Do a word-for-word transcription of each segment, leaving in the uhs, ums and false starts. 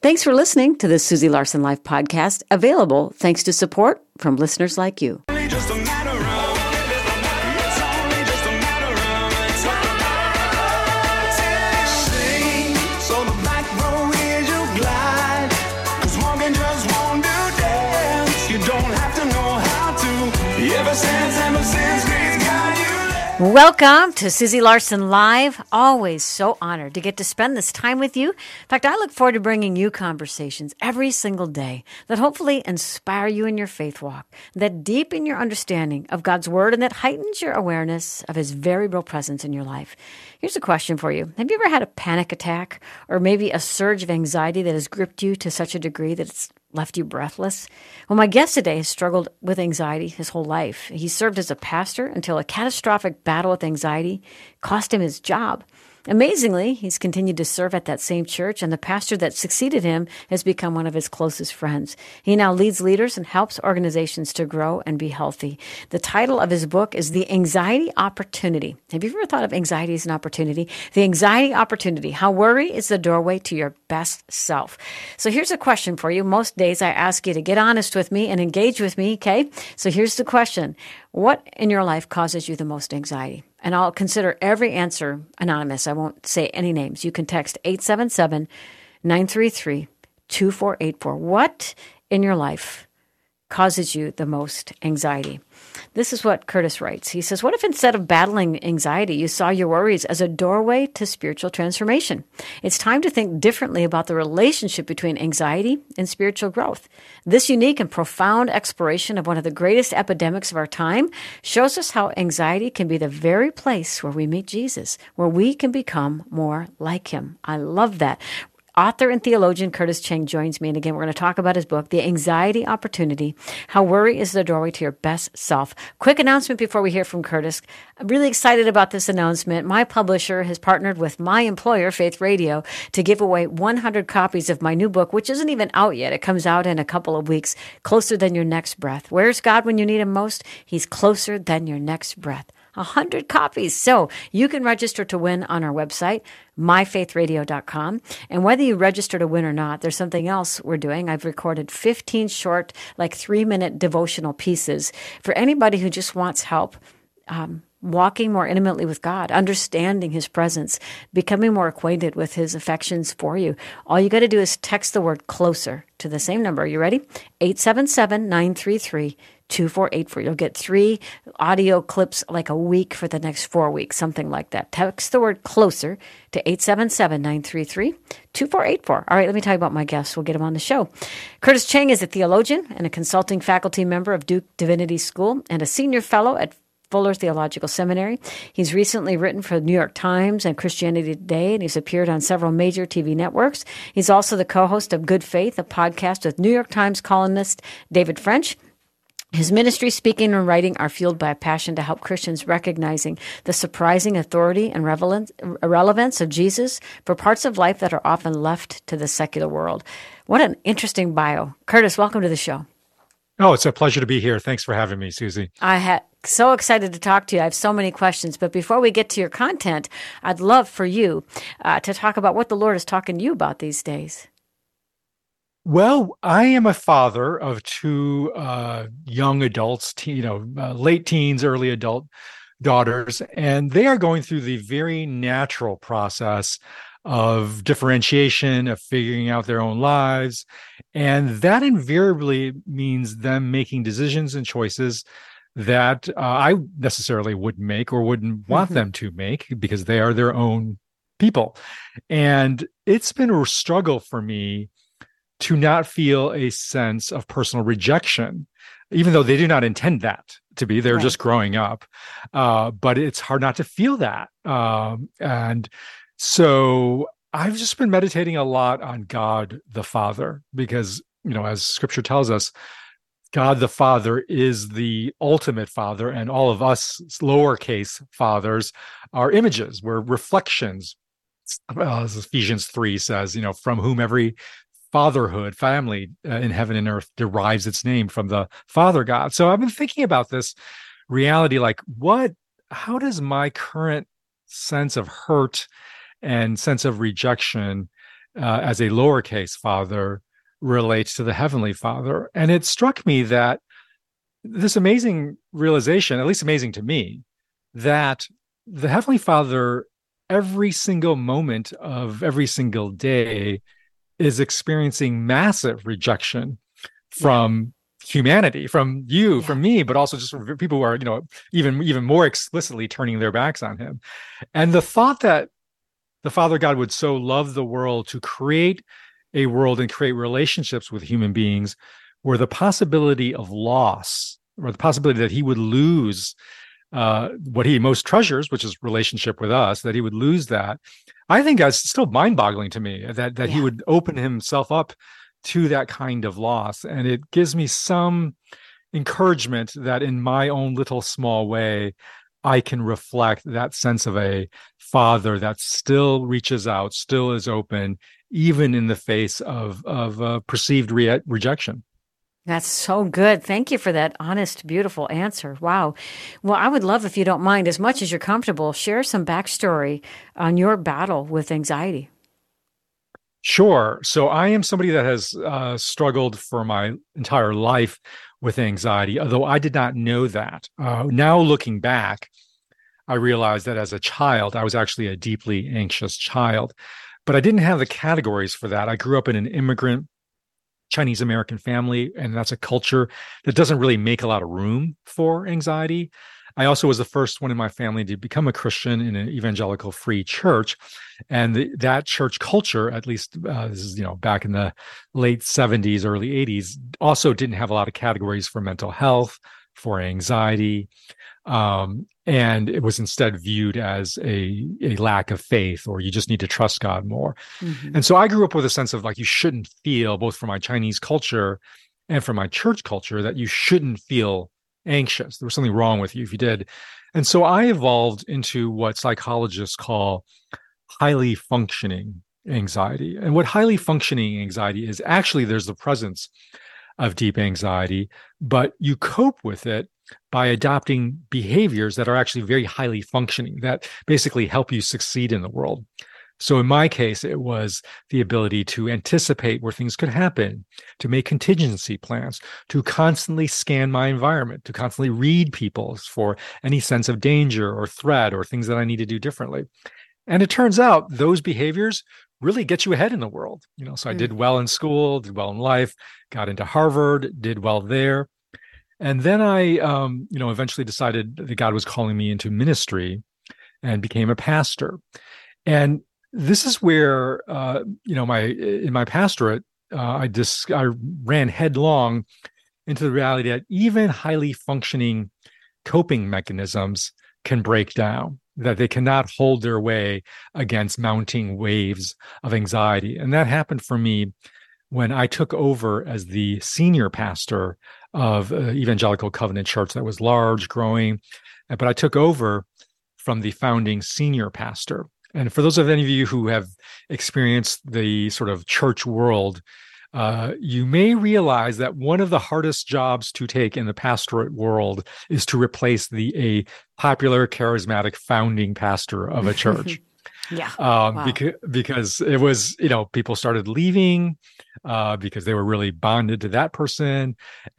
Thanks for listening to the Susie Larson Life podcast, available thanks to support from listeners like you. Welcome to Susie Larson Live. Always so honored to get to spend this time with you. In fact, I look forward to bringing you conversations every single day that hopefully inspire you in your faith walk, that deepen your understanding of God's Word, and that heightens your awareness of His very real presence in your life. Here's a question for you. Have you ever had a panic attack or maybe a surge of anxiety that has gripped you to such a degree that it's left you breathless? Well, my guest today has struggled with anxiety his whole life. He served as a pastor until a catastrophic battle with anxiety cost him his job. Amazingly, he's continued to serve at that same church, and the pastor that succeeded him has become one of his closest friends. He now leads leaders and helps organizations to grow and be healthy. The title of his book is The Anxiety Opportunity. Have you ever thought of anxiety as an opportunity? The Anxiety Opportunity, How Worry is the Doorway to Your Best Self. So here's a question for you. Most days I ask you to get honest with me and engage with me, okay? So here's the question. What in your life causes you the most anxiety? And I'll consider every answer anonymous. I won't say any names. You can text eight seven seven, nine three three, two four eight four. What in your life causes you the most anxiety? This is what Curtis writes. He says, what if instead of battling anxiety, you saw your worries as a doorway to spiritual transformation? It's time to think differently about the relationship between anxiety and spiritual growth. This unique and profound exploration of one of the greatest epidemics of our time shows us how anxiety can be the very place where we meet Jesus, where we can become more like Him. I love that. Author and theologian Curtis Cheng joins me, and again, we're going to talk about his book, The Anxiety Opportunity, How Worry is the Doorway to Your Best Self. Quick announcement before we hear from Curtis. I'm really excited about this announcement. My publisher has partnered with my employer, Faith Radio, to give away one hundred copies of my new book, which isn't even out yet. It comes out in a couple of weeks, Closer Than Your Next Breath. Where's God when you need Him most? He's closer than your next breath. one hundred copies. So you can register to win on our website, my faith radio dot com. And whether you register to win or not, there's something else we're doing. I've recorded fifteen short, like three-minute devotional pieces for anybody who just wants help um, walking more intimately with God, understanding His presence, becoming more acquainted with His affections for you. All you got to do is text the word closer to the same number. Are you ready? eight seven seven, nine three three, two four eight four. You'll get three audio clips like a week for the next four weeks, something like that. Text the word closer to eight seven seven, nine three three, two four eight four. All right, let me tell you about my guests. We'll get him on the show. Curtis Cheng is a theologian and a consulting faculty member of Duke Divinity School and a senior fellow at Fuller Theological Seminary. He's recently written for the New York Times and Christianity Today, and he's appeared on several major T V networks. He's also the co-host of Good Faith, a podcast with New York Times columnist David French. His ministry, speaking, and writing are fueled by a passion to help Christians recognizing the surprising authority and relevance of Jesus for parts of life that are often left to the secular world. What an interesting bio. Curtis, welcome to the show. Oh, it's a pleasure to be here. Thanks for having me, Susie. I had so excited to talk to you. I have so many questions. But before we get to your content, I'd love for you uh, to talk about what the Lord is talking to you about these days. Well, I am a father of two uh, young adults, te- you know, uh, late teens, early adult daughters, and they are going through the very natural process of differentiation, of figuring out their own lives. And that invariably means them making decisions and choices that uh, I necessarily wouldn't make or wouldn't want mm-hmm. them to make because they are their own people. And it's been a struggle for me to not feel a sense of personal rejection, even though they do not intend that to be. They're right. just growing up. Uh, but it's hard not to feel that. Um, and so I've just been meditating a lot on God the Father, because, you know, as Scripture tells us, God the Father is the ultimate Father, and all of us lowercase fathers are images. We're reflections. Uh, as Ephesians three says, you know, from whom every fatherhood, family uh, in heaven and earth derives its name from the Father God. So I've been thinking about this reality, like what, how does my current sense of hurt and sense of rejection uh, as a lowercase father relates to the Heavenly Father. And it struck me that this amazing realization, at least amazing to me, that the Heavenly Father, every single moment of every single day, is experiencing massive rejection from yeah. humanity, from you, yeah. from me, but also just from people who are, you know, even even more explicitly turning their backs on him. And the thought that the Father God would so love the world to create a world and create relationships with human beings where the possibility of loss, or the possibility that he would lose uh, what he most treasures, which is relationship with us, that he would lose that, I think that's still mind-boggling to me, that that yeah. he would open himself up to that kind of loss. And it gives me some encouragement that in my own little small way, I can reflect that sense of a father that still reaches out, still is open, even in the face of, of uh, perceived re- rejection. That's so good. Thank you for that honest, beautiful answer. Wow. Well, I would love, if you don't mind, as much as you're comfortable, share some backstory on your battle with anxiety. Sure. So I am somebody that has uh, struggled for my entire life with anxiety, although I did not know that. Uh, now looking back, I realized that as a child, I was actually a deeply anxious child, but I didn't have the categories for that. I grew up in an immigrant Chinese American family, and that's a culture that doesn't really make a lot of room for anxiety. I also was the first one in my family to become a Christian in an evangelical free church. And the, that church culture, at least uh, this is, you know, back in the late seventies, early eighties, also didn't have a lot of categories for mental health, for anxiety. Um, and it was instead viewed as a, a lack of faith, or you just need to trust God more. Mm-hmm. And so I grew up with a sense of like, you shouldn't feel, both from my Chinese culture and from my church culture, that you shouldn't feel anxious. There was something wrong with you if you did. And so I evolved into what psychologists call highly functioning anxiety. And what highly functioning anxiety is, actually, there's the presence of deep anxiety, but you cope with it by adopting behaviors that are actually very highly functioning, that basically help you succeed in the world. So in my case, it was the ability to anticipate where things could happen, to make contingency plans, to constantly scan my environment, to constantly read people for any sense of danger or threat or things that I need to do differently. And it turns out those behaviors really get you ahead in the world. You know, so I mm. did well in school, did well in life, got into Harvard, did well there. And then I, um, you know, eventually decided that God was calling me into ministry and became a pastor. And this is where, uh, you know, my in my pastorate, uh, I just I ran headlong into the reality that even highly functioning coping mechanisms can break down, that they cannot hold their way against mounting waves of anxiety. And that happened for me when I took over as the senior pastor of uh, Evangelical Covenant Church that was large, growing, but I took over from the founding senior pastor. And for those of any of you who have experienced the sort of church world, uh, you may realize that one of the hardest jobs to take in the pastorate world is to replace the a popular, charismatic founding pastor of a church. Yeah. Um, wow. because, because it was, you know, people started leaving uh, because they were really bonded to that person.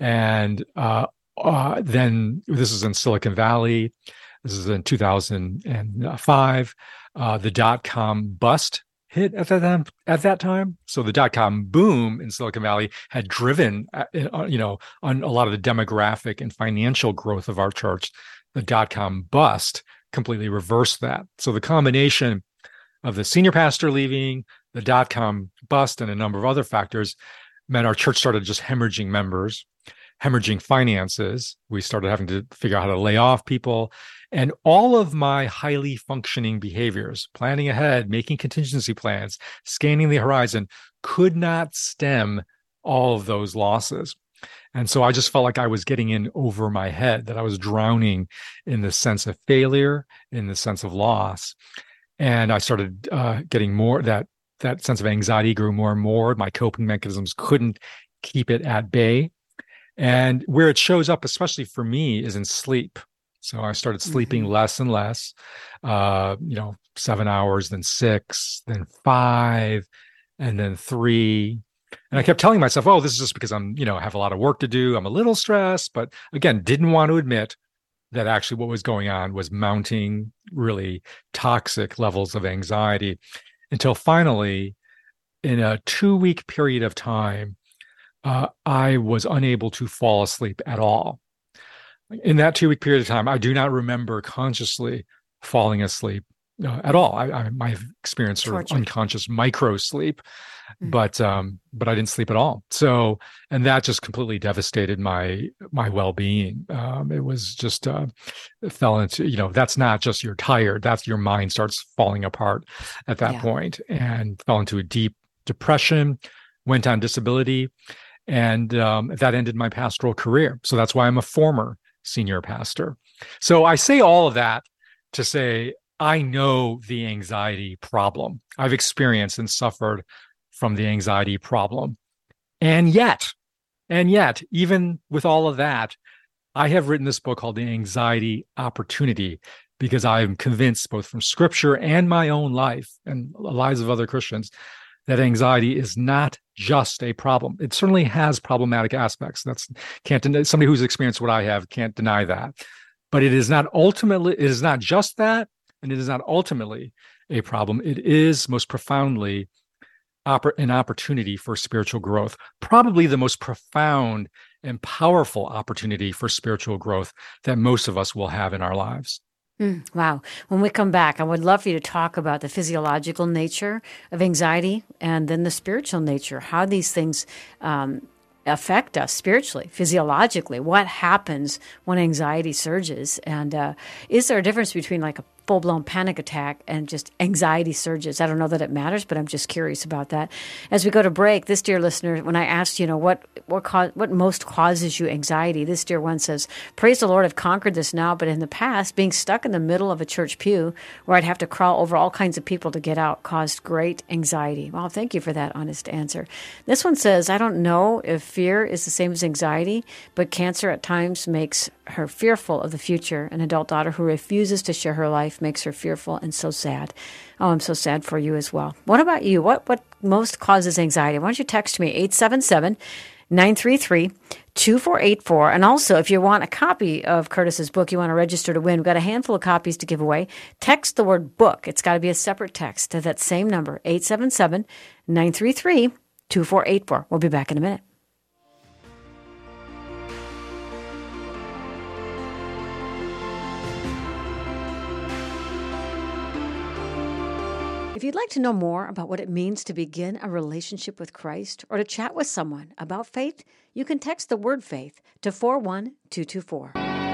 And uh, uh, then this is in Silicon Valley. This is in two thousand five. Uh, the dot-com bust hit at that time. At that time, so the dot-com boom in Silicon Valley had driven, uh, you know, on a lot of the demographic and financial growth of our church. The dot-com bust completely reversed that. So the combination of the senior pastor leaving, the dot-com bust, and a number of other factors meant our church started just hemorrhaging members, hemorrhaging finances. We started having to figure out how to lay off people. And all of my highly functioning behaviors, planning ahead, making contingency plans, scanning the horizon, could not stem all of those losses. And so I just felt like I was getting in over my head, that I was drowning in the sense of failure, in the sense of loss. And I started uh, getting more, that that sense of anxiety grew more and more. My coping mechanisms couldn't keep it at bay. And where it shows up, especially for me, is in sleep. So I started sleeping mm-hmm. less and less, uh, you know, seven hours, then six, then five, and then three. And I kept telling myself, oh, this is just because I'm, you know, have a lot of work to do. I'm a little stressed, but again, didn't want to admit that actually what was going on was mounting really toxic levels of anxiety until finally, in a two week period of time, uh, I was unable to fall asleep at all. In that two week period of time, I do not remember consciously falling asleep uh, at all. I, I might have experienced sort of unconscious micro sleep, mm-hmm. but um, but I didn't sleep at all. So, and that just completely devastated my my well being. Um, it was just uh, it fell into, you know, that's not just you're tired. That's your mind starts falling apart at that yeah. point, and fell into a deep depression. Went on disability, and um, that ended my pastoral career. So that's why I'm a former senior pastor. So I say all of that to say, I know the anxiety problem. I've experienced and suffered from the anxiety problem. And yet, and yet, even with all of that, I have written this book called The Anxiety Opportunity, because I'm convinced, both from scripture and my own life and the lives of other Christians, that anxiety is not just a problem. It certainly has problematic aspects. That's can't deny, somebody who's experienced what I have can't deny that. But it is not ultimately, it is not just that, and it is not ultimately a problem. It is most profoundly oppor- an opportunity for spiritual growth, probably the most profound and powerful opportunity for spiritual growth that most of us will have in our lives. Mm, wow. When we come back, I would love for you to talk about the physiological nature of anxiety and then the spiritual nature, how these things um, affect us spiritually, physiologically. What happens when anxiety surges? And uh, is there a difference between like a full-blown panic attack and just anxiety surges? I don't know that it matters, but I'm just curious about that. As we go to break, this dear listener, when I asked, you know, what what cause, what most causes you anxiety, this dear one says, praise the Lord, I've conquered this now, but in the past, being stuck in the middle of a church pew where I'd have to crawl over all kinds of people to get out caused great anxiety. Well, thank you for that honest answer. This one says, I don't know if fear is the same as anxiety, but cancer at times makes her fearful of the future. An adult daughter who refuses to share her life makes her fearful and so sad. Oh, I'm so sad for you as well. What about you? What what most causes anxiety? Why don't you text me, eight seven seven, nine three three, two four eight four. And also, if you want a copy of Curtis's book, you want to register to win, we've got a handful of copies to give away. Text the word book. It's got to be a separate text to that same number, eight seven seven, nine three three, two four eight four. We'll be back in a minute. If you'd like to know more about what it means to begin a relationship with Christ or to chat with someone about faith, you can text the word faith to four one two two four.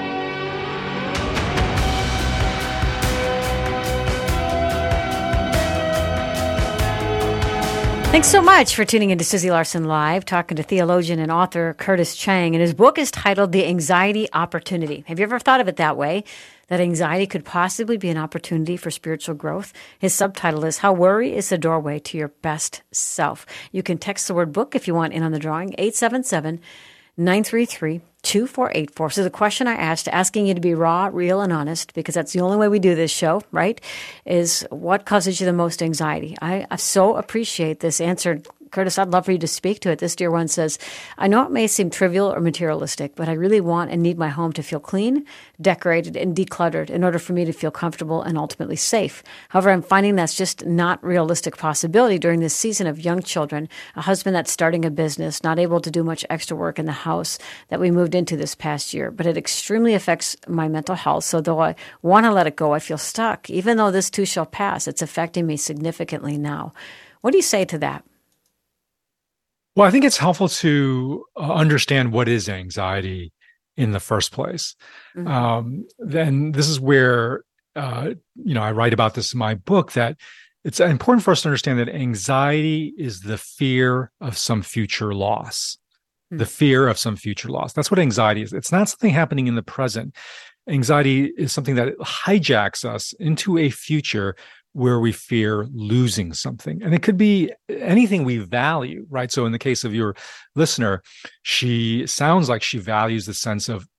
Thanks so much for tuning into Susie Larson Live, talking to theologian and author Curtis Chang. And his book is titled The Anxiety Opportunity. Have you ever thought of it that way? That anxiety could possibly be an opportunity for spiritual growth? His subtitle is How Worry is the Doorway to Your Best Self. You can text the word book if you want in on the drawing, eight seven seven, nine three three, two four eight four. So the question I asked, asking you to be raw, real, and honest, because that's the only way we do this show, right, is what causes you the most anxiety? I, I so appreciate this answer. Curtis, I'd love for you to speak to it. This dear one says, I know it may seem trivial or materialistic, but I really want and need my home to feel clean, decorated, and decluttered in order for me to feel comfortable and ultimately safe. However, I'm finding that's just not realistic possibility during this season of young children, a husband that's starting a business, not able to do much extra work in the house that we moved into this past year, but it extremely affects my mental health. So though I want to let it go, I feel stuck. Even though this too shall pass, it's affecting me significantly now. What do you say to that? Well, I think it's helpful to uh, understand what is anxiety in the first place. Mm-hmm. Um, then this is where, uh, you know, I write about this in my book, that it's important for us to understand that anxiety is the fear of some future loss, mm-hmm. the fear of some future loss. That's what anxiety is. It's not something happening in the present. Anxiety is something that hijacks us into a future where we fear losing something. And it could be anything we value, right? So in the case of your listener, she sounds like she values the sense of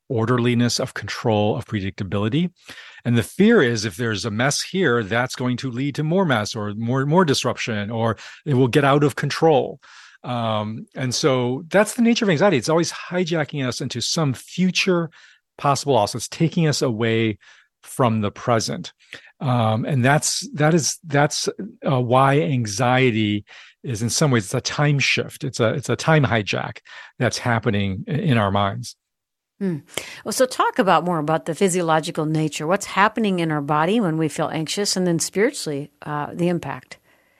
orderliness, of control, of predictability. And the fear is if there's a mess here, that's going to lead to more mess or more, more disruption, or it will get out of control. Um, and so that's the nature of anxiety. It's always hijacking us into some future possible loss. It's taking us away from the present. Um, and that's, that is, that's uh, why anxiety is in some ways, it's a time shift. It's a, it's a time hijack that's happening in our minds. Hmm. Well, so talk about more about the physiological nature. What's happening in our body when we feel anxious, and then spiritually, uh, the impact.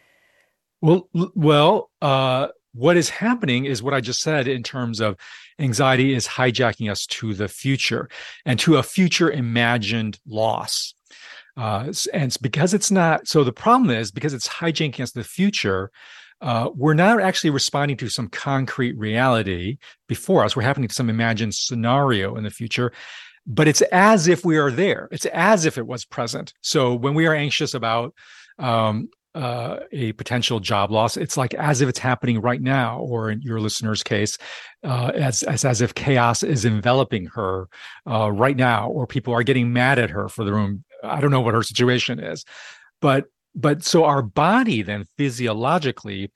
Well, well, uh, what is happening is what I just said in terms of anxiety is hijacking us to the future and to a future imagined loss. Uh, and it's because it's not, so the problem is because it's hijacking us to the future, uh, we're not actually responding to some concrete reality before us. We're happening to some imagined scenario in the future, but it's as if we are there. It's as if it was present. So when we are anxious about, um, Uh, a potential job loss, it's like as if it's happening right now, or in your listener's case, uh, as, as as if chaos is enveloping her uh, right now, or people are getting mad at her for the room. I don't know what her situation is, but but so our body then physiologically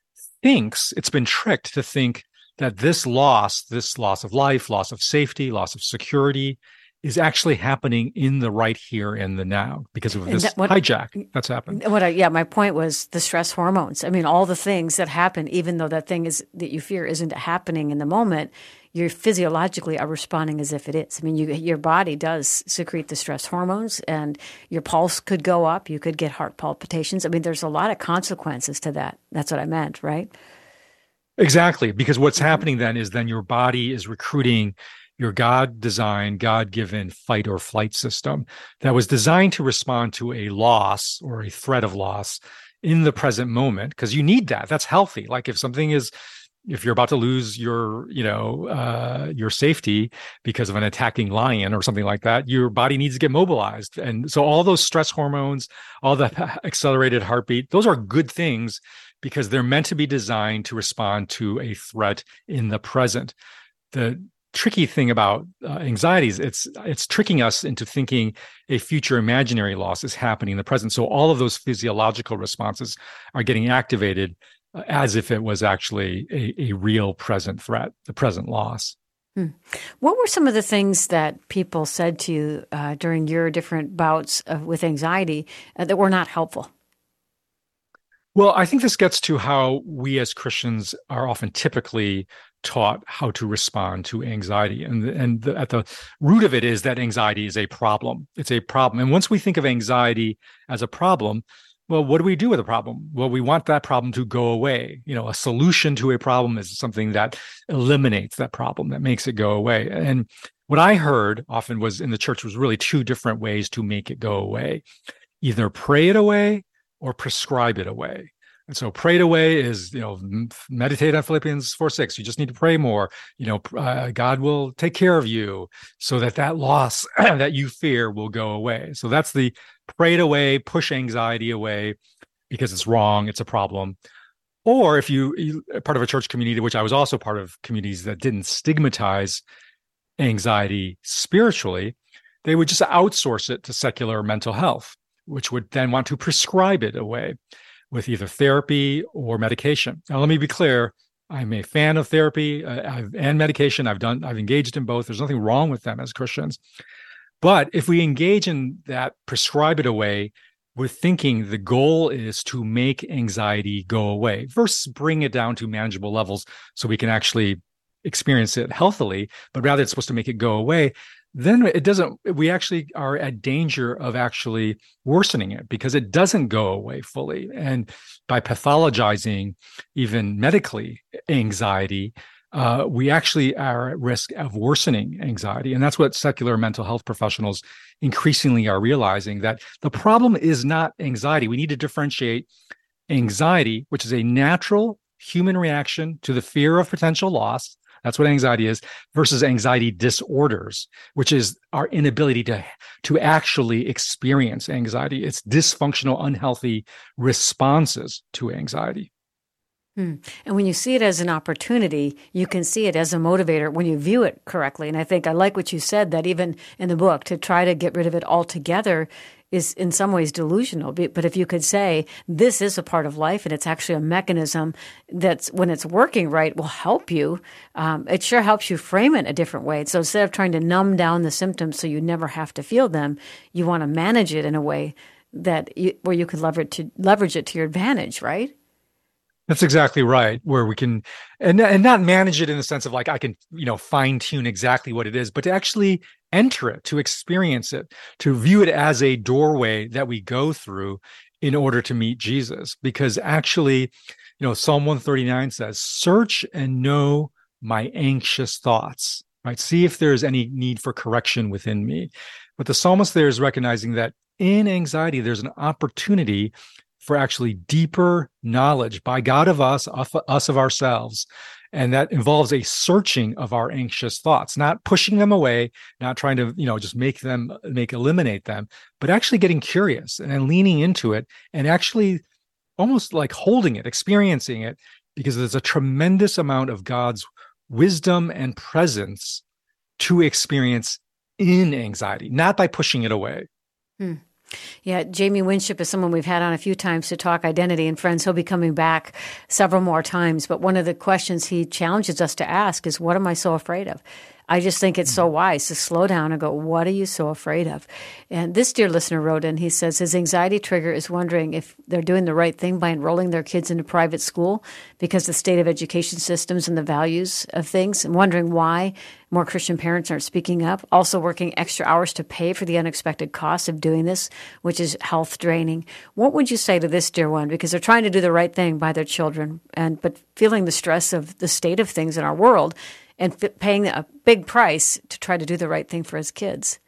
thinks it's been tricked to think that this loss, this loss of life, loss of safety, loss of security, is actually happening in the right here and the now because of this that, what, hijack that's happened. What I, yeah, my point was the stress hormones. I mean, all the things that happen, even though that thing is that you fear isn't happening in the moment, you physiologically are responding as if it is. I mean, you, your body does secrete the stress hormones, and your pulse could go up. You could get heart palpitations. I mean, there's a lot of consequences to that. That's what I meant, right? Exactly, because what's mm-hmm. happening then is then your body is recruiting your God-designed, God-given fight or flight system that was designed to respond to a loss or a threat of loss in the present moment, because you need that. That's healthy. Like if something is, if you're about to lose your, you know, uh, your safety because of an attacking lion or something like that, your body needs to get mobilized. And so all those stress hormones, all the accelerated heartbeat, those are good things because they're meant to be designed to respond to a threat in the present. The tricky thing about uh, anxieties, it's it's tricking us into thinking a future imaginary loss is happening in the present. So all of those physiological responses are getting activated uh, as if it was actually a, a real present threat, the present loss. Hmm. What were some of the things that people said to you uh, during your different bouts of, with anxiety uh, that were not helpful? Well, I think this gets to how we as Christians are often typically taught how to respond to anxiety. And, and the, at the root of it is that anxiety is a problem. It's a problem. And once we think of anxiety as a problem, well, what do we do with a problem? Well, we want that problem to go away. You know, a solution to a problem is something that eliminates that problem, that makes it go away. And what I heard often was in the church was really two different ways to make it go away. Either pray it away or prescribe it away. And so pray it away is, you know, meditate on Philippians four six. You just need to pray more. You know, uh, God will take care of you so that that loss that you fear will go away. So that's the pray it away, push anxiety away because it's wrong, it's a problem. Or if you, you part of a church community, which I was also part of communities that didn't stigmatize anxiety spiritually, they would just outsource it to secular mental health, which would then want to prescribe it away with either therapy or medication. Now, let me be clear. I'm a fan of therapy uh, and medication. I've done, I've engaged in both. There's nothing wrong with them as Christians. But if we engage in that, prescribe it away, we're thinking the goal is to make anxiety go away versus bring it down to manageable levels so we can actually experience it healthily, but rather it's supposed to make it go away. Then it doesn't, we actually are at danger of actually worsening it because it doesn't go away fully. And by pathologizing, even medically, anxiety, uh, we actually are at risk of worsening anxiety. And that's what secular mental health professionals increasingly are realizing, that the problem is not anxiety. We need to differentiate anxiety, which is a natural human reaction to the fear of potential loss. That's what anxiety is, versus anxiety disorders, which is our inability to, to actually experience anxiety. It's dysfunctional, unhealthy responses to anxiety. Hmm. And when you see it as an opportunity, you can see it as a motivator when you view it correctly. And I think I like what you said, that even in the book, to try to get rid of it altogether is in some ways delusional. But if you could say this is a part of life and it's actually a mechanism that's, when it's working right, will help you, um, it sure helps you frame it a different way. So instead of trying to numb down the symptoms so you never have to feel them, you want to manage it in a way that you, where you can leverage to leverage it to your advantage, right? That's exactly right. Where we can, and and not manage it in the sense of like I can, you know, fine tune exactly what it is, but to actually enter it, to experience it, to view it as a doorway that we go through in order to meet Jesus. Because actually, you know, Psalm one thirty-nine says, "Search and know my anxious thoughts." Right? See if there's any need for correction within me. But the psalmist there is recognizing that in anxiety, there's an opportunity for actually deeper knowledge by God of us, of us of ourselves. And that involves a searching of our anxious thoughts, not pushing them away, not trying to, you know, just make them, make, eliminate them, but actually getting curious and then leaning into it and actually almost like holding it, experiencing it, because there's a tremendous amount of God's wisdom and presence to experience in anxiety, not by pushing it away. Hmm. Yeah, Jamie Winship is someone we've had on a few times to talk identity, and friends, he'll be coming back several more times. But one of the questions he challenges us to ask is, what am I so afraid of? I just think it's so wise to slow down and go, what are you so afraid of? And this dear listener wrote in, he says his anxiety trigger is wondering if they're doing the right thing by enrolling their kids into private school because the state of education systems and the values of things, and wondering why more Christian parents aren't speaking up, also working extra hours to pay for the unexpected costs of doing this, which is health draining. What would you say to this dear one? Because they're trying to do the right thing by their children, and but feeling the stress of the state of things in our world and f- paying a big price to try to do the right thing for his kids.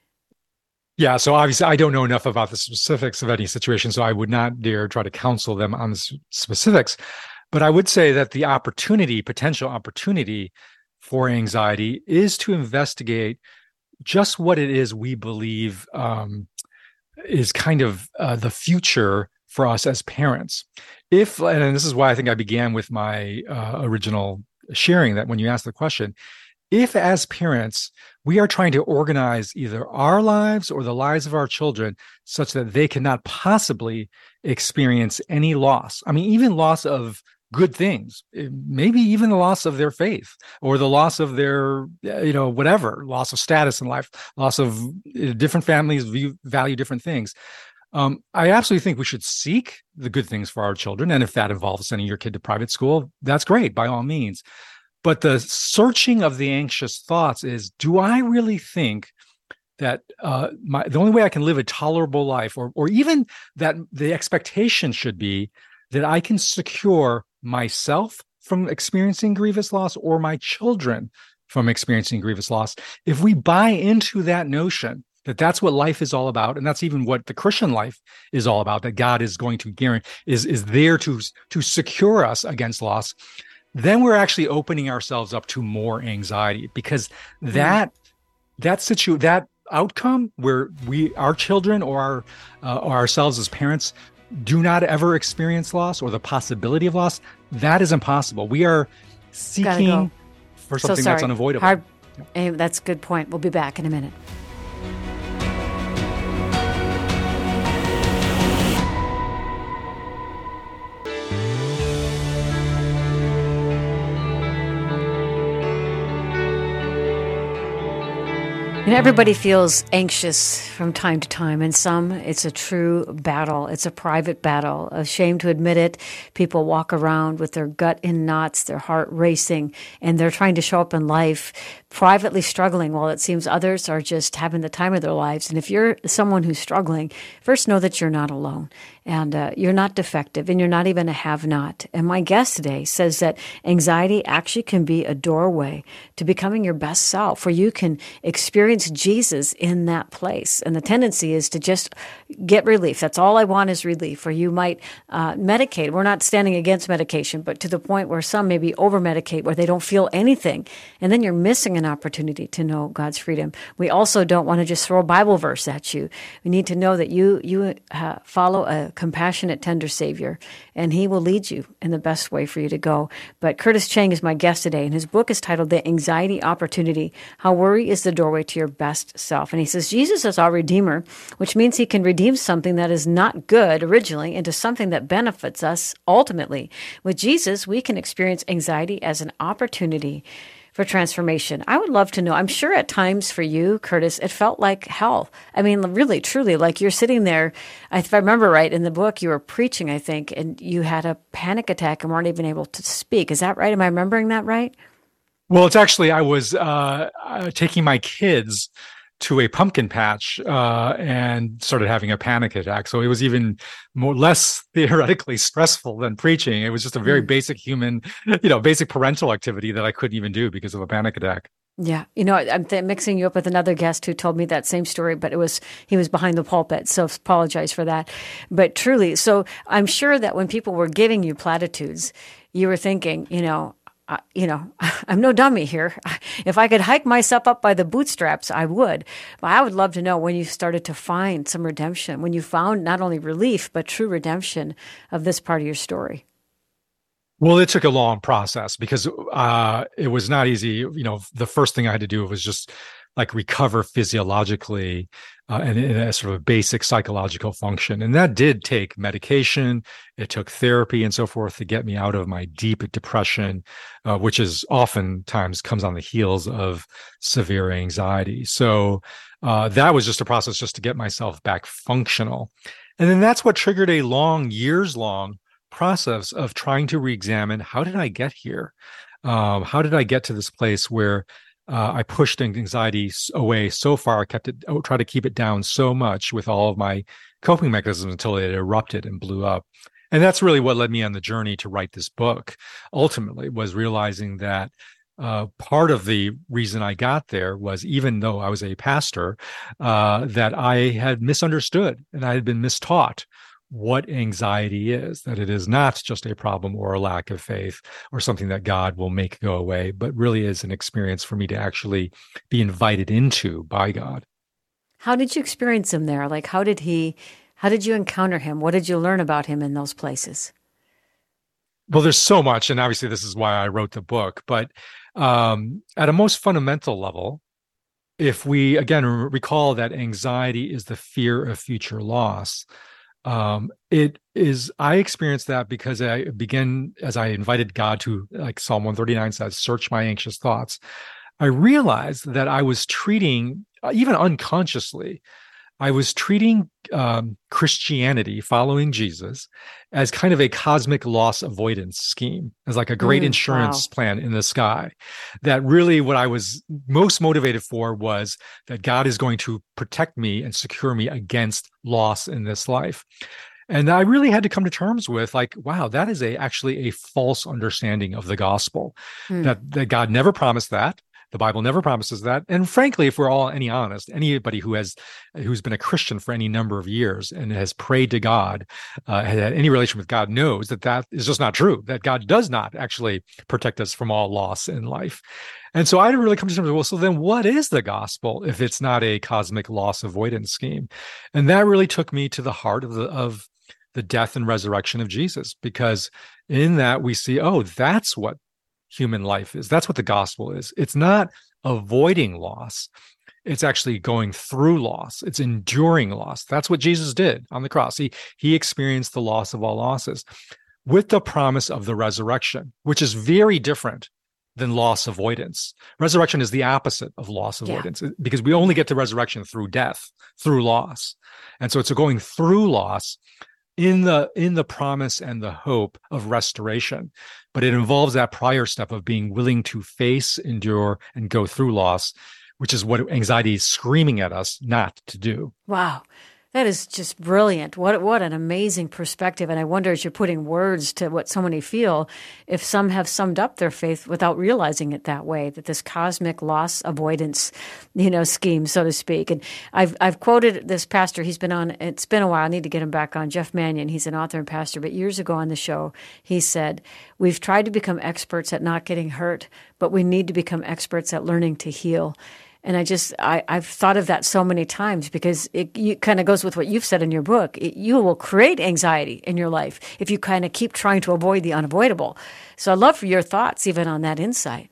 Yeah, so obviously I don't know enough about the specifics of any situation, so I would not dare try to counsel them on the specifics. But I would say that the opportunity, potential opportunity for anxiety is to investigate just what it is we believe um, is kind of uh, the future for us as parents. If, and this is why I think I began with my uh, original sharing, that when you ask the question, if as parents, we are trying to organize either our lives or the lives of our children such that they cannot possibly experience any loss, I mean, even loss of good things, maybe even the loss of their faith or the loss of their, you know, whatever, loss of status in life, loss of different families view, value different things. Um, I absolutely think we should seek the good things for our children. And if that involves sending your kid to private school, that's great, by all means. But the searching of the anxious thoughts is, do I really think that uh, my, the only way I can live a tolerable life, or or even that the expectation should be that I can secure myself from experiencing grievous loss or my children from experiencing grievous loss? If we buy into that notion that that's what life is all about, and that's even what the Christian life is all about, that God is going to guarantee, is, is there to, to secure us against loss, then we're actually opening ourselves up to more anxiety, because that, mm. that situ, that outcome where we, our children or our, uh, or ourselves as parents do not ever experience loss or the possibility of loss, that is impossible. We are seeking go. for something so that's unavoidable. Hard, yeah. That's a good point. We'll be back in a minute. You know, everybody feels anxious from time to time, and some it's a true battle. It's a private battle. Ashamed to admit it, people walk around with their gut in knots, their heart racing, and they're trying to show up in life privately struggling, while it seems others are just having the time of their lives. And if you're someone who's struggling, first know that you're not alone, and uh, you're not defective, and you're not even a have-not. And my guest today says that anxiety actually can be a doorway to becoming your best self, where you can experience Jesus in that place. And the tendency is to just get relief. That's all I want is relief. Or you might uh, medicate. We're not standing against medication, but to the point where some maybe over-medicate, where they don't feel anything. And then you're missing an opportunity to know God's freedom. We also don't want to just throw a Bible verse at you. We need to know that you you uh, follow a compassionate, tender Savior, and He will lead you in the best way for you to go. But Curtis Chang is my guest today, and his book is titled The Anxiety Opportunity, How Worry is the Doorway to Your Best Self. And he says Jesus is our Redeemer, which means He can redeem something that is not good originally into something that benefits us ultimately. With Jesus, we can experience anxiety as an opportunity for transformation. I would love to know, I'm sure at times for you, Curtis, it felt like hell. I mean, really, truly, like you're sitting there, if I remember right, in the book you were preaching, I think, and you had a panic attack and weren't even able to speak. Is that right? Am I remembering that right? Well, it's actually, I was uh, uh, taking my kids to a pumpkin patch uh, and started having a panic attack. So it was even more less theoretically stressful than preaching. It was just a very mm. basic human, you know, basic parental activity that I couldn't even do because of a panic attack. Yeah. You know, I'm th- mixing you up with another guest who told me that same story, but it was, he was behind the pulpit. So apologize for that. But truly, so I'm sure that when people were giving you platitudes, you were thinking, you know, Uh, you know, I'm no dummy here. If I could hike myself up by the bootstraps, I would. But I would love to know when you started to find some redemption, when you found not only relief, but true redemption of this part of your story. Well, it took a long process because uh, it was not easy. You know, the first thing I had to do was just like recover physiologically uh, and in a sort of a basic psychological function. And that did take medication. It took therapy and so forth to get me out of my deep depression, uh, which is oftentimes comes on the heels of severe anxiety. So uh, that was just a process just to get myself back functional. And then that's what triggered a long, years long process of trying to re-examine, how did I get here? Um, how did I get to this place where Uh, I pushed anxiety away so far, I kept it, I would try to keep it down so much with all of my coping mechanisms until it erupted and blew up. And that's really what led me on the journey to write this book. Ultimately, was realizing that uh, part of the reason I got there was, even though I was a pastor, uh, that I had misunderstood and I had been mistaught what anxiety is, that it is not just a problem or a lack of faith or something that God will make go away, but really is an experience for me to actually be invited into by God. How did you experience him there? Like, how did he, how did you encounter him? What did you learn about him in those places? Well, there's so much, and obviously this is why I wrote the book, but um, at a most fundamental level, if we, again, recall that anxiety is the fear of future loss, Um, it is, I experienced that because I began, as I invited God to, like Psalm one thirty-nine says, search my anxious thoughts. I realized that I was treating, even unconsciously, I was treating um, Christianity, following Jesus, as kind of a cosmic loss avoidance scheme, as like a great mm, insurance wow. plan in the sky. That really what I was most motivated for was that God is going to protect me and secure me against loss in this life. And I really had to come to terms with, like, wow, that is a actually a false understanding of the gospel, mm. that, that God never promised that. The Bible never promises that. And frankly, if we're all any honest, anybody who has, who's been a Christian for any number of years and has prayed to God, uh, has had any relation with God, knows that that is just not true, that God does not actually protect us from all loss in life. And so I had to really come to terms with, well, so then what is the gospel if it's not a cosmic loss avoidance scheme? And that really took me to the heart of the, of the death and resurrection of Jesus, because in that we see, oh, that's what human life is. That's what the gospel is. It's not avoiding loss. It's actually going through loss. It's enduring loss. That's what Jesus did on the cross. He, he experienced the loss of all losses with the promise of the resurrection, which is very different than loss avoidance. Resurrection is the opposite of loss avoidance, yeah. because we only get to resurrection through death, through loss. And so it's a going through loss in the in the promise and the hope of restoration. But it involves that prior step of being willing to face, endure, and go through loss, which is what anxiety is screaming at us not to do. Wow. That is just brilliant. What what an amazing perspective. And I wonder, as you're putting words to what so many feel, if some have summed up their faith without realizing it that way, that this cosmic loss avoidance, you know, scheme, so to speak. And I've I've quoted this pastor. He's been on, it's been a while. I need to get him back on. Jeff Manion. He's an author and pastor. But years ago on the show, he said, we've tried to become experts at not getting hurt, but we need to become experts at learning to heal. And I just, I, I've thought of that so many times because it you, kind of goes with what you've said in your book. It, you will create anxiety in your life if you kind of keep trying to avoid the unavoidable. So I'd love for your thoughts even on that insight.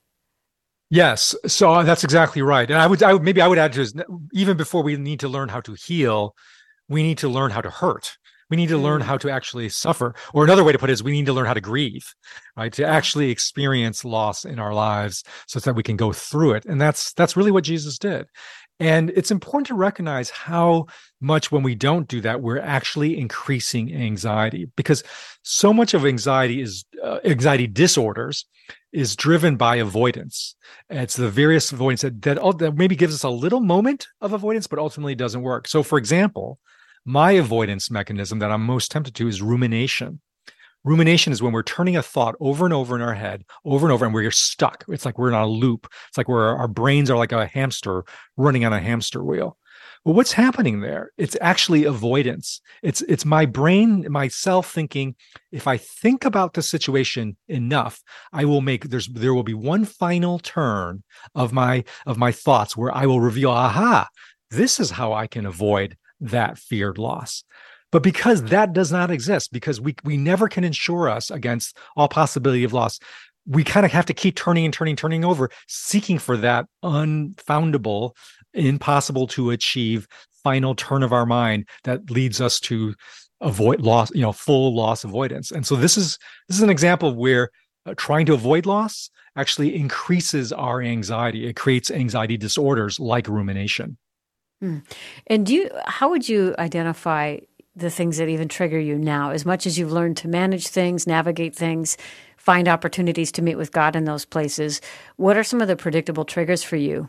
Yes, so that's exactly right. And I would, I would maybe I would add to this, even before we need to learn how to heal, we need to learn how to hurt. We need to learn how to actually suffer. Or another way to put it is we need to learn how to grieve, right? To actually experience loss in our lives so that we can go through it. And that's that's really what Jesus did. And it's important to recognize how much when we don't do that, we're actually increasing anxiety, because so much of anxiety is uh, anxiety disorders is driven by avoidance. It's the various avoidance that, that, that maybe gives us a little moment of avoidance, but ultimately doesn't work. So for example, my avoidance mechanism that I'm most tempted to is rumination. Rumination is when we're turning a thought over and over in our head, over and over, and we're stuck. It's like we're in a loop. It's like we're, our brains are like a hamster running on a hamster wheel. Well, what's happening there? It's actually avoidance. It's it's my brain, myself thinking, if I think about the situation enough, I will make there's there will be one final turn of my of my thoughts where I will reveal, aha, this is how I can avoid that feared loss. But because that does not exist, because we we never can insure us against all possibility of loss, we kind of have to keep turning and turning, turning over, seeking for that unfoundable, impossible to achieve final turn of our mind that leads us to avoid loss, you know, full loss avoidance. And so this is this is an example of where uh, trying to avoid loss actually increases our anxiety. It creates anxiety disorders like rumination. Hmm. And do you, how would you identify the things that even trigger you now? As much as you've learned to manage things, navigate things, find opportunities to meet with God in those places, what are some of the predictable triggers for you?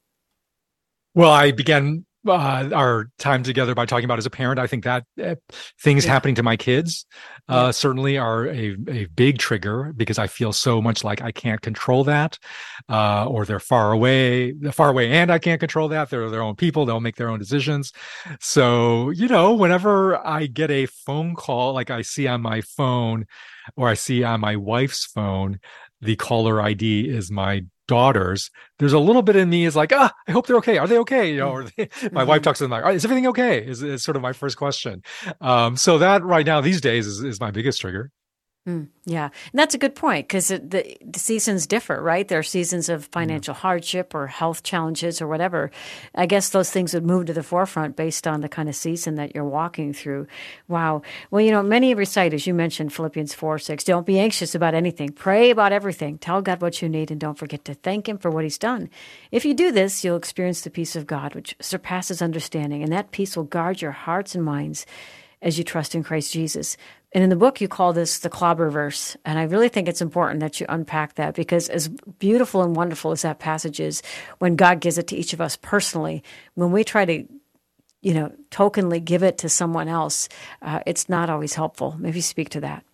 Well, I began uh, our time together by talking about as a parent. I think that uh, things yeah. happening to my kids uh, yeah. certainly are a, a big trigger, because I feel so much like I can't control that, uh, or they're far away, they're far away and I can't control that. They're their own people. They'll make their own decisions. So, you know, whenever I get a phone call, like I see on my phone or I see on my wife's phone, the caller I D is my daughters, there's a little bit in me is like, ah, I hope they're okay. Are they okay? You know, or they, my mm-hmm. wife talks to them like, is everything okay? Is, is sort of my first question. Um, so that right now these days is, is my biggest trigger. Mm, yeah. And that's a good point, because the, the seasons differ, right? There are seasons of financial mm. hardship or health challenges or whatever. I guess those things would move to the forefront based on the kind of season that you're walking through. Wow. Well, you know, many recite, as you mentioned, Philippians four six, don't be anxious about anything. Pray about everything. Tell God what you need, and don't forget to thank Him for what He's done. If you do this, you'll experience the peace of God, which surpasses understanding, and that peace will guard your hearts and minds as you trust in Christ Jesus. And in the book, you call this the clobber verse. And I really think it's important that you unpack that, because as beautiful and wonderful as that passage is, when God gives it to each of us personally, when we try to, you know, tokenly give it to someone else, uh, it's not always helpful. Maybe speak to that.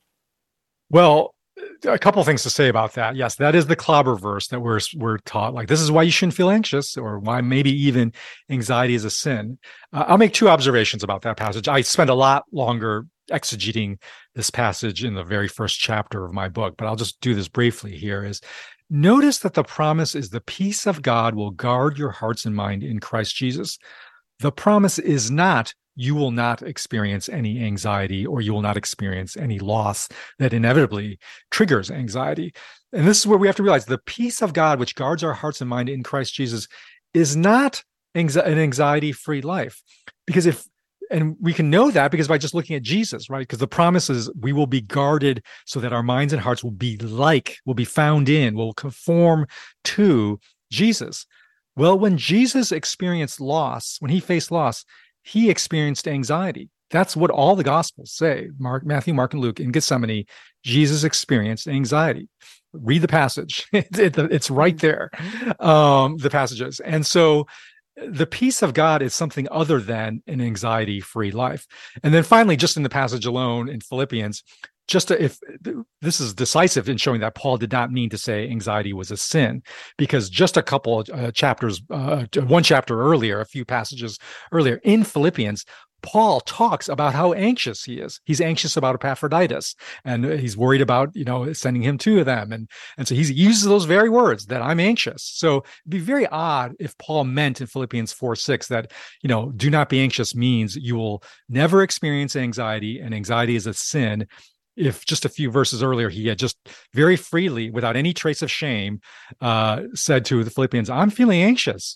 Well, a couple of things to say about that. Yes, that is the clobber verse that we're we're taught. Like, this is why you shouldn't feel anxious, or why maybe even anxiety is a sin. Uh, I'll make two observations about that passage. I spent a lot longer exegeting this passage in the very first chapter of my book, but I'll just do this briefly here. Is notice that the promise is the peace of God will guard your hearts and mind in Christ Jesus. The promise is not you will not experience any anxiety, or you will not experience any loss that inevitably triggers anxiety. And this is where we have to realize the peace of God, which guards our hearts and mind in Christ Jesus, is not an anxiety-free life. Because if, and we can know that because by just looking at Jesus, right? Because the promise is we will be guarded so that our minds and hearts will be like, will be found in, will conform to Jesus. Well, when Jesus experienced loss, when he faced loss, he experienced anxiety. That's what all the Gospels say. Mark, Matthew, Mark, and Luke. In Gethsemane, Jesus experienced anxiety. Read the passage. It's right there, um, the passages. And so the peace of God is something other than an anxiety-free life. And then finally, just in the passage alone in Philippians, just to, if this is decisive in showing that Paul did not mean to say anxiety was a sin, because just a couple uh, chapters, uh, one chapter earlier, a few passages earlier in Philippians, Paul talks about how anxious he is. He's anxious about Epaphroditus, and he's worried about, you know, sending him to them. And, and so he uses those very words, that I'm anxious. So it'd be very odd if Paul meant in Philippians four six that, you know, do not be anxious means you will never experience anxiety, and anxiety is a sin. If just a few verses earlier, he had just very freely, without any trace of shame, uh, said to the Philippians, I'm feeling anxious.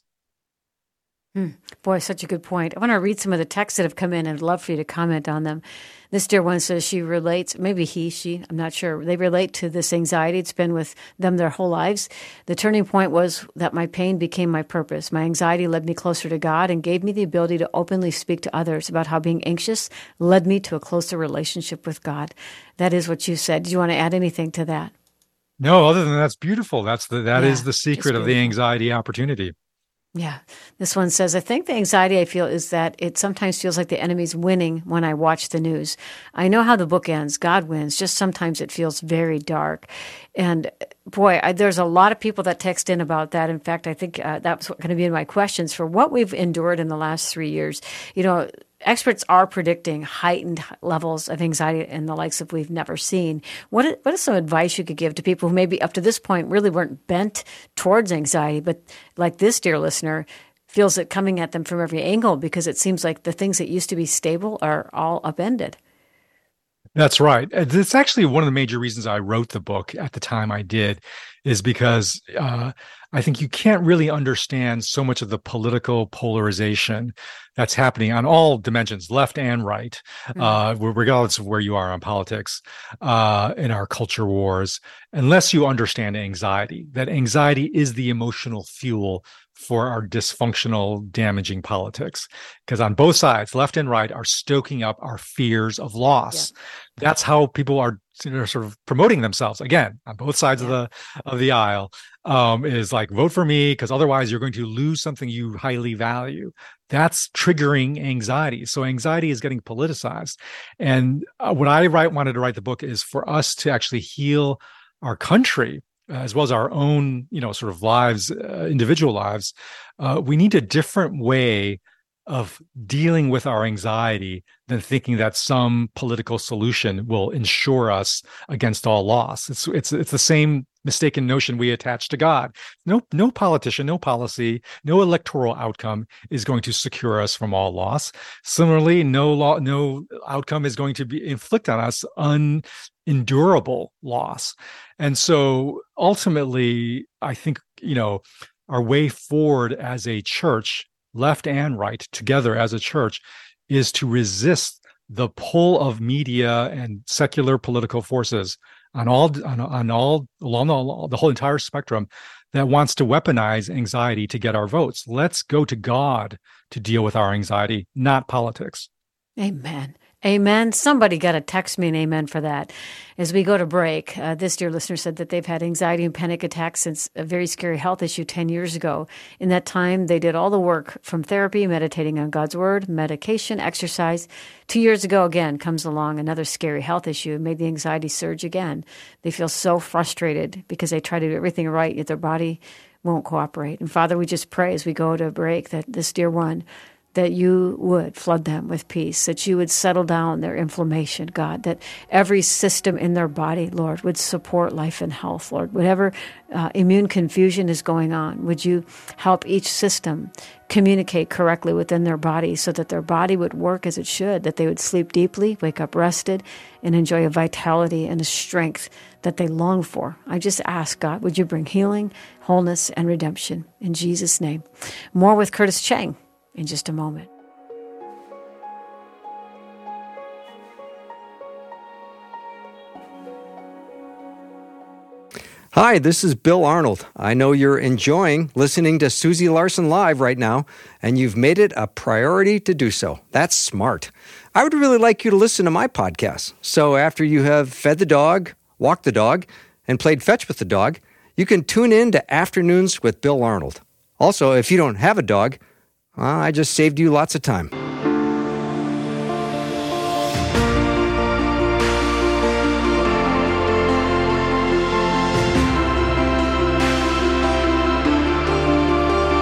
Hmm. Boy, such a good point. I want to read some of the texts that have come in and I'd love for you to comment on them. This dear one says she relates, maybe he, she, I'm not sure. They relate to this anxiety. It's been with them their whole lives. The turning point was that my pain became my purpose. My anxiety led me closer to God and gave me the ability to openly speak to others about how being anxious led me to a closer relationship with God. That is what you said. Do you want to add anything to that? No, other than that's beautiful. That's the, that yeah, is the secret of the anxiety opportunity. Yeah. This one says, I think the anxiety I feel is that it sometimes feels like the enemy's winning when I watch the news. I know how the book ends. God wins. Just sometimes it feels very dark. And boy, I, there's a lot of people that text in about that. In fact, I think uh, that's going to be in my questions for what we've endured in the last three years. You know, experts are predicting heightened levels of anxiety and the likes of we've never seen. What is, what is some advice you could give to people who maybe up to this point really weren't bent towards anxiety, but like this dear listener feels it coming at them from every angle because it seems like the things that used to be stable are all upended? That's right. It's actually one of the major reasons I wrote the book at the time I did, is because uh, I think you can't really understand so much of the political polarization that's happening on all dimensions, left and right, mm-hmm. uh, regardless of where you are on politics, uh, in our culture wars, unless you understand anxiety, that anxiety is the emotional fuel for our dysfunctional, damaging politics. Because on both sides, left and right, are stoking up our fears of loss. Yeah. That's how people are, you know, sort of promoting themselves. Again, on both sides yeah. of the of the aisle, um, is like, vote for me, because otherwise you're going to lose something you highly value. That's triggering anxiety. So anxiety is getting politicized. And uh, what I write, wanted to write the book is for us to actually heal our country, as well as our own, you know, sort of lives, uh, individual lives. Uh, we need a different way of dealing with our anxiety than thinking that some political solution will ensure us against all loss. It's it's it's the same mistaken notion we attach to God. No no politician, no policy, no electoral outcome is going to secure us from all loss. Similarly, no law, no outcome is going to be inflict on us unendurable loss. And so ultimately, I think, you know, our way forward as a church, left and right, together as a church, is to resist the pull of media and secular political forces on all on, on all along the, the whole entire spectrum that wants to weaponize anxiety to get our votes. Let's go to God to deal with our anxiety, not politics. Amen. Amen. Somebody got to text me an amen for that. As we go to break, uh, this dear listener said that they've had anxiety and panic attacks since a very scary health issue ten years ago. In that time, they did all the work from therapy, meditating on God's word, medication, exercise. Two years ago, again, comes along another scary health issue and made the anxiety surge again. They feel so frustrated because they try to do everything right, yet their body won't cooperate. And Father, we just pray as we go to break that this dear one, that you would flood them with peace, that you would settle down their inflammation, God, that every system in their body, Lord, would support life and health, Lord. Whatever uh, immune confusion is going on, would you help each system communicate correctly within their body so that their body would work as it should, that they would sleep deeply, wake up rested, and enjoy a vitality and a strength that they long for. I just ask, God, would you bring healing, wholeness, and redemption in Jesus' name. More with Curtis Chang in just a moment. Hi, this is Bill Arnold. I know you're enjoying listening to Susie Larson Live right now, and you've made it a priority to do so. That's smart. I would really like you to listen to my podcast. So after you have fed the dog, walked the dog, and played fetch with the dog, you can tune in to Afternoons with Bill Arnold. Also, if you don't have a dog, well, I just saved you lots of time.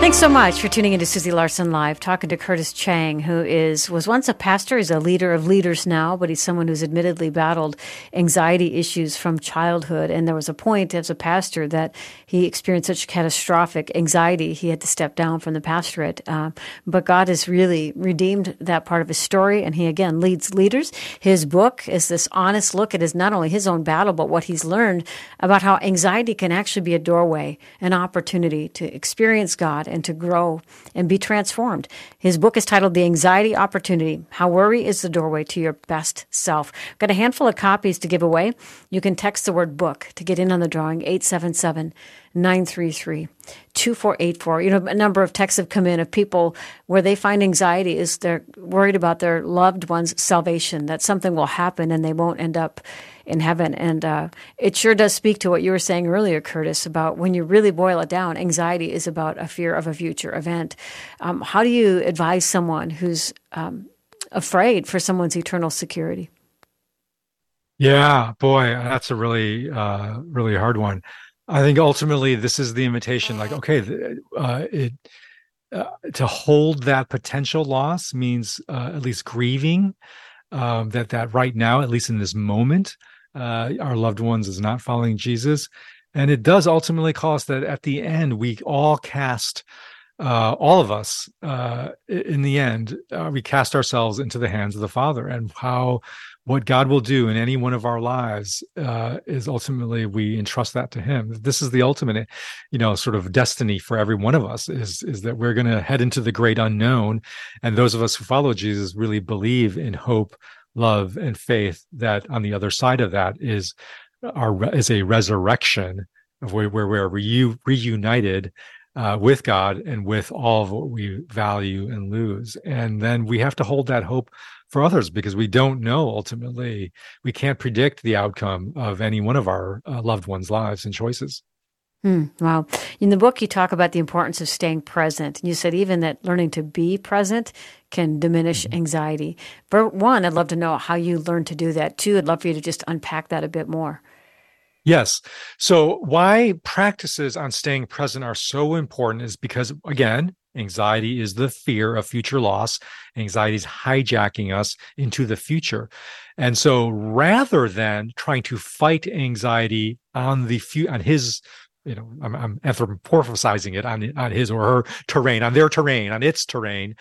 Thanks so much for tuning into Susie Larson Live, talking to Curtis Chang, who is was once a pastor. He's a leader of leaders now, but he's someone who's admittedly battled anxiety issues from childhood. And there was a point as a pastor that he experienced such catastrophic anxiety, he had to step down from the pastorate. Uh, but God has really redeemed that part of his story, and he, again, leads leaders. His book is this honest look at his not only his own battle, but what he's learned about how anxiety can actually be a doorway, an opportunity to experience God and to grow and be transformed. His book is titled The Anxiety Opportunity, How Worry is the Doorway to Your Best Self. I've got a handful of copies to give away. You can text the word book to get in on the drawing, eight seven seven, nine three three, two four eight four. You know, a number of texts have come in of people where they find anxiety is they're worried about their loved one's salvation, that something will happen and they won't end up in heaven. And uh, it sure does speak to what you were saying earlier, Curtis, about when you really boil it down, anxiety is about a fear of a future event. Um, how do you advise someone who's um, afraid for someone's eternal security? Yeah, boy, that's a really, uh, really hard one. I think ultimately this is the invitation. Like, okay, uh, it uh, to hold that potential loss means uh, at least grieving um, that that right now, at least in this moment, uh, our loved ones is not following Jesus, and it does ultimately call us that at the end we all cast. Uh, all of us, uh, in the end, uh, we cast ourselves into the hands of the Father, and how what God will do in any one of our lives uh, is ultimately we entrust that to Him. This is the ultimate, you know, sort of destiny for every one of us is is that we're going to head into the great unknown, and those of us who follow Jesus really believe in hope, love, and faith that on the other side of that is our is a resurrection of where, where we're reu, reunited. Uh, with God and with all of what we value and lose. And then we have to hold that hope for others because we don't know ultimately, we can't predict the outcome of any one of our uh, loved ones' lives and choices. Hmm, wow. In the book, you talk about the importance of staying present. And you said even that learning to be present can diminish mm-hmm. anxiety. For one, I'd love to know how you learned to do that. Two, I'd love for you to just unpack that a bit more. Yes. So why practices on staying present are so important is because, again, anxiety is the fear of future loss. Anxiety is hijacking us into the future. And so rather than trying to fight anxiety on the fu- on his, you know, I'm, I'm anthropomorphizing it on, on his or her terrain, on their terrain, on its terrain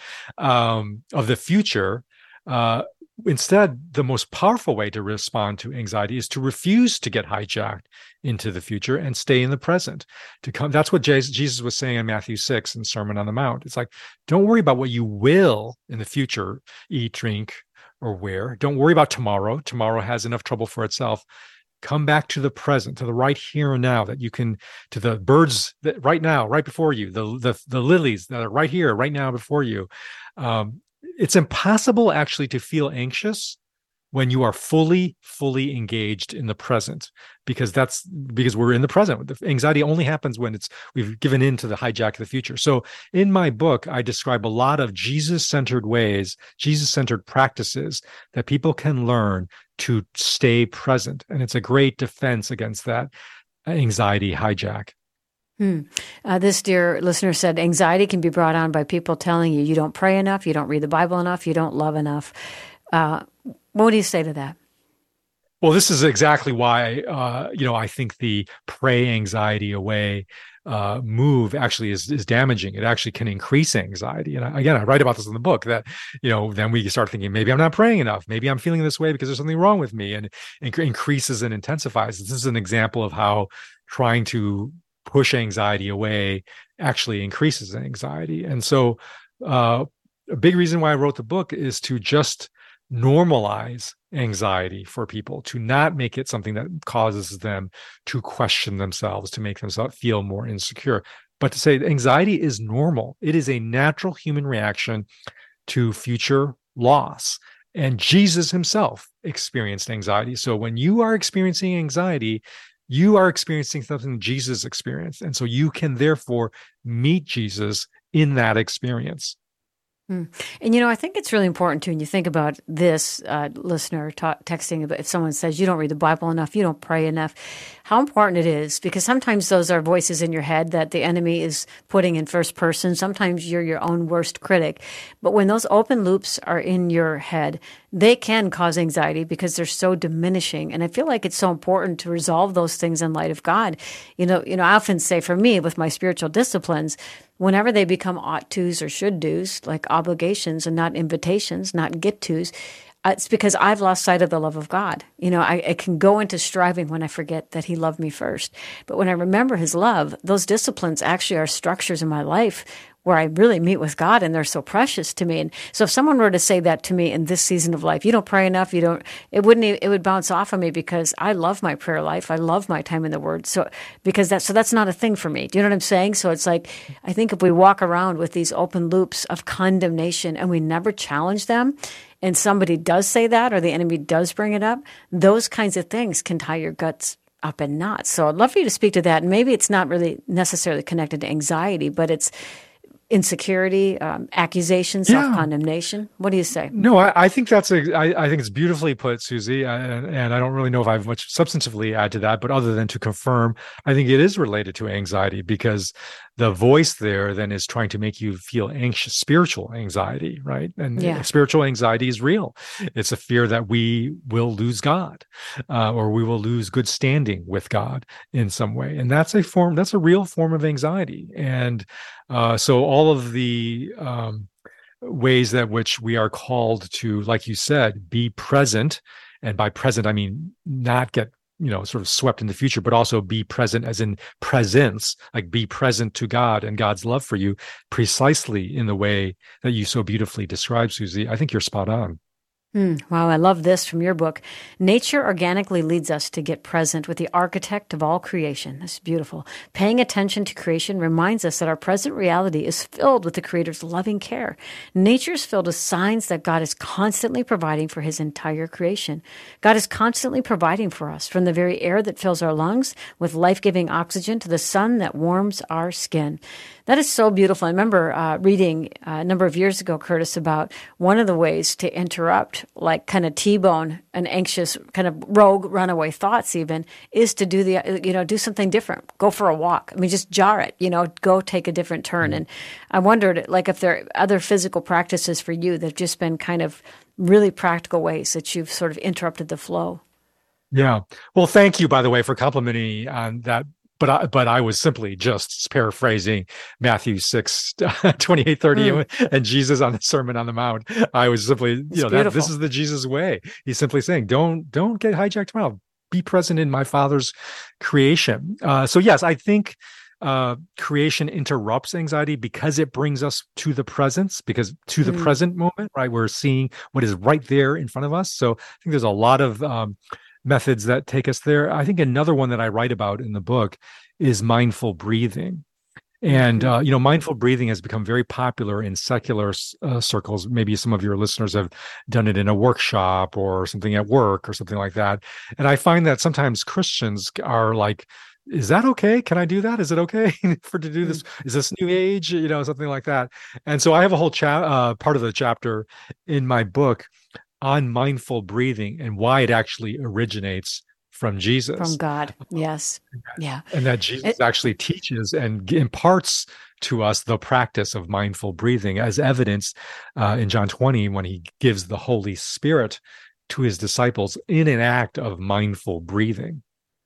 um, of the future, uh, instead, the most powerful way to respond to anxiety is to refuse to get hijacked into the future and stay in the present. To come, that's what Jesus was saying in Matthew six in Sermon on the Mount. It's like, don't worry about what you will in the future eat, drink, or wear. Don't worry about tomorrow. Tomorrow has enough trouble for itself. Come back to the present, to the right here and now, that you can, to the birds that right now, right before you, the the, the lilies that are right here, right now before you. Um, It's impossible actually to feel anxious when you are fully, fully engaged in the present, because that's because we're in the present. The anxiety only happens when it's we've given in to the hijack of the future. So in my book, I describe a lot of Jesus-centered ways, Jesus-centered practices that people can learn to stay present. And it's a great defense against that anxiety hijack. Hmm. Uh, this dear listener said, anxiety can be brought on by people telling you you don't pray enough, you don't read the Bible enough, you don't love enough. Uh, what do you say to that? Well, this is exactly why, uh, you know, I think the pray anxiety away uh, move actually is, is damaging. It actually can increase anxiety. And I, again, I write about this in the book that, you know, then we start thinking, maybe I'm not praying enough. Maybe I'm feeling this way because there's something wrong with me, and it increases and intensifies. This is an example of how trying to push anxiety away actually increases anxiety. And so uh, a big reason why I wrote the book is to just normalize anxiety for people, to not make it something that causes them to question themselves, to make themselves feel more insecure, but to say anxiety is normal. It is a natural human reaction to future loss. And Jesus himself experienced anxiety. So when you are experiencing anxiety, you are experiencing something Jesus experienced. And so you can therefore meet Jesus in that experience. Mm. And, you know, I think it's really important too, when you think about this uh, listener ta- texting, about if someone says you don't read the Bible enough, you don't pray enough, how important it is, because sometimes those are voices in your head that the enemy is putting in first person. Sometimes you're your own worst critic. But when those open loops are in your head, they can cause anxiety because they're so diminishing. And I feel like it's so important to resolve those things in light of God. You know, you know, I often say for me with my spiritual disciplines, whenever they become ought tos or should dos, like obligations and not invitations, not get tos, uh, it's because I've lost sight of the love of God. You know, I, I can go into striving when I forget that he loved me first. But when I remember his love, those disciplines actually are structures in my life where I really meet with God, and they're so precious to me. And so if someone were to say that to me in this season of life, you don't pray enough, you don't, it wouldn't, it would bounce off of me, because I love my prayer life. I love my time in the Word. So, because that's, so that's not a thing for me. Do you know what I'm saying? So it's like, I think if we walk around with these open loops of condemnation and we never challenge them, and somebody does say that, or the enemy does bring it up, those kinds of things can tie your guts up in knots. So I'd love for you to speak to that. And maybe it's not really necessarily connected to anxiety, but it's insecurity, um, accusation, self-condemnation. What do you say? No, I, I think that's a, I, I think it's beautifully put, Susie, and, and I don't really know if I have much substantively add to that, but other than to confirm, I think it is related to anxiety, because the voice there then is trying to make you feel anxious, spiritual anxiety, right? And Yeah. spiritual anxiety is real. It's a fear that we will lose God, uh, or we will lose good standing with God in some way, and that's a form, that's a real form of anxiety. And uh, so all of the um, ways that which we are called to, like you said, be present, and by present I mean not get, you know, sort of swept in the future, but also be present as in presence, like be present to God and God's love for you, precisely in the way that you so beautifully described, Susie. I think you're spot on. Mm, wow, I love this from your book. Nature organically leads us to get present with the architect of all creation. That's beautiful. Paying attention to creation reminds us that our present reality is filled with the Creator's loving care. Nature is filled with signs that God is constantly providing for his entire creation. God is constantly providing for us, from the very air that fills our lungs with life-giving oxygen to the sun that warms our skin. That is so beautiful. I remember uh, reading uh, a number of years ago, Curtis, about one of the ways to interrupt, like kind of T-bone an anxious, kind of rogue runaway thoughts even, is to do the, you know, do something different. Go for a walk. I mean, just jar it, you know, go take a different turn. Mm-hmm. And I wondered, like, if there are other physical practices for you that have just been kind of really practical ways that you've sort of interrupted the flow. Yeah. Well, thank you, by the way, for complimenting me on that. But I, but I was simply just paraphrasing Matthew six, twenty-eight, thirty, mm. and Jesus on the Sermon on the Mount. I was simply, you it's know, that, this is the Jesus way. He's simply saying, don't, don't get hijacked tomorrow. Be present in my Father's creation. Uh, so yes, I think uh, creation interrupts anxiety because it brings us to the presence, because to the mm. present moment, right? We're seeing what is right there in front of us. So I think there's a lot of, um, methods that take us there. I think another one that I write about in the book is mindful breathing. And, uh, you know, mindful breathing has become very popular in secular uh, circles. Maybe some of your listeners have done it in a workshop or something at work or something like that. And I find that sometimes Christians are like, is that okay? Can I do that? Is it okay for to do this? Is this new age? You know, something like that. And so I have a whole cha- uh, part of the chapter in my book on mindful breathing and why it actually originates from Jesus. From God, yes. Yeah. And that Jesus it, actually teaches and imparts to us the practice of mindful breathing, as evidenced uh, in John twenty, when he gives the Holy Spirit to his disciples in an act of mindful breathing.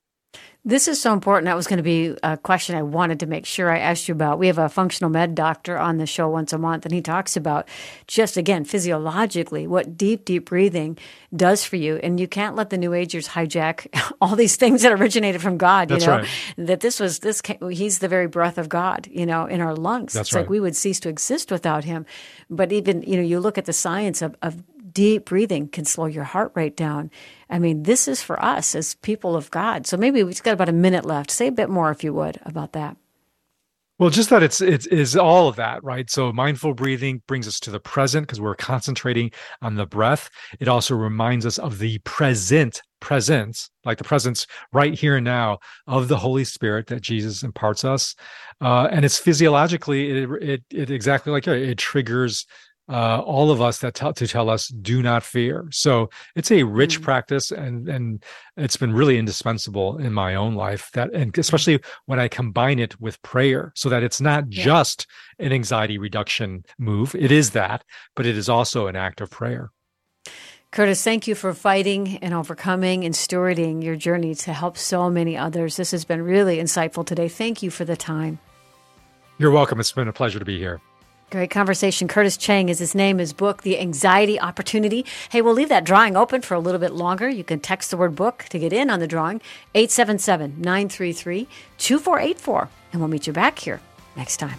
This is so important. That was going to be a question I wanted to make sure I asked you about. We have a functional med doctor on the show once a month, and he talks about just, again, physiologically, what deep, deep breathing does for you. And you can't let the New Agers hijack all these things that originated from God, you That's know, right. that this was, this, he's the very breath of God, you know, in our lungs. That's it's right. like we would cease to exist without him. But even, you know, you look at the science of, of deep breathing can slow your heart rate down. I mean, this is for us as people of God. So maybe we've just got about a minute left. Say a bit more, if you would, about that. Well, just that it's it is all of that, right? So mindful breathing brings us to the present because we're concentrating on the breath. It also reminds us of the present presence, like the presence right here and now of the Holy Spirit that Jesus imparts us. Uh, and it's physiologically, it, it, it exactly like it, it triggers uh, all of us that tell to tell us do not fear. So it's a rich mm. practice, and and it's been really indispensable in my own life. That, and especially when I combine it with prayer, so that it's not yeah. just an anxiety reduction move. It is that, but it is also an act of prayer. Curtis, thank you for fighting and overcoming and stewarding your journey to help so many others. This has been really insightful today. Thank you for the time. You're welcome. It's been a pleasure to be here. Great conversation. Curtis Chang is his name, his book, The Anxiety Opportunity. Hey, we'll leave that drawing open for a little bit longer. You can text the word book to get in on the drawing, eight seven seven, nine three three, two four eight four, and we'll meet you back here next time.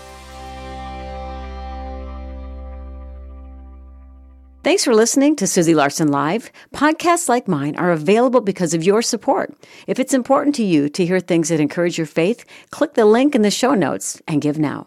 Thanks for listening to Susie Larson Live. Podcasts like mine are available because of your support. If it's important to you to hear things that encourage your faith, click the link in the show notes and give now.